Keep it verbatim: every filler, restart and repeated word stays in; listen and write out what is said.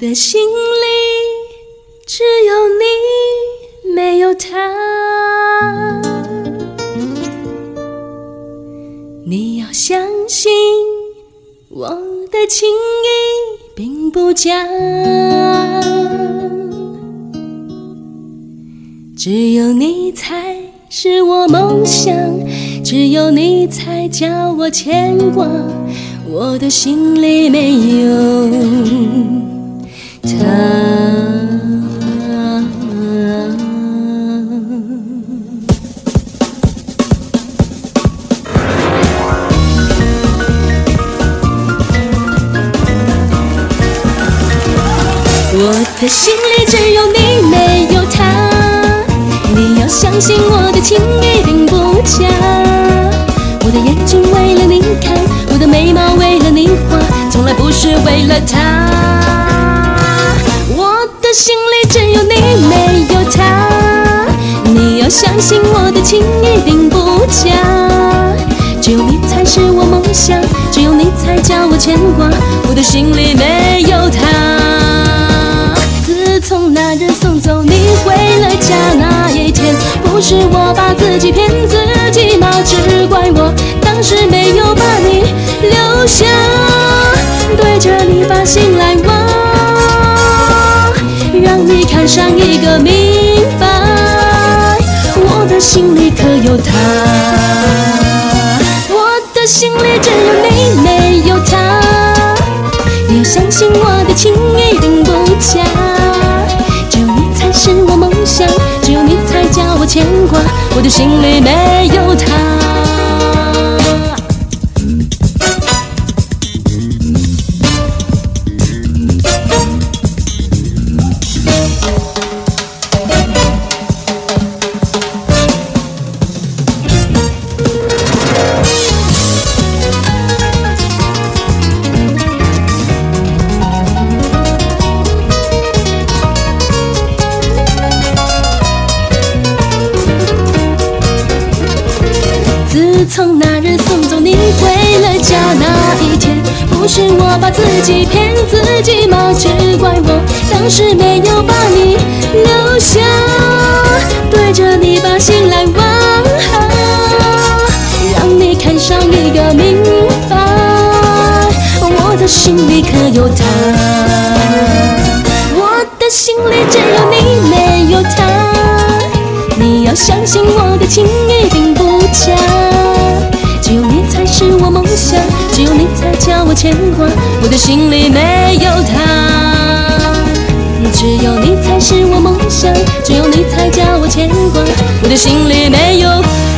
的心里只有你，没有他。你要相信我的情意并不假，只有你才是我梦想，只有你才叫我牵挂，我的心里没有他。我的心里只有你，没有他。你要相信我的情意并不假，我的眼睛为了你看，我的眉毛为了你画，从来不是为了他。我的心里只有你，没有他。你要相信我的情意并不假，只有你才是我梦想，只有你才叫我牵挂，我的心里没有他。自从那人送走你回了家那一天，不是我把自己骗自己吗？只怪我当时没有把你留下，对着你把心来挖，让你看上一个明白，我的心里可有他。我的心里只有你，没有他。你要相信我的情意并不假，只有你才是我梦想，只有你才叫我牵挂，我的心里没有他。自从那人送走你回了家那一天，不是我把自己骗自己吗？只怪我当时没有把你留下，对着你把心来挖，让你看上一个明白，我的心里可有他。我的心里只有你，没有他。你要相信我的情意并不假，只有你才是我梦想，只有你才叫我牵挂，我的心里没有他。只有你才是我梦想，只有你才叫我牵挂，我的心里没有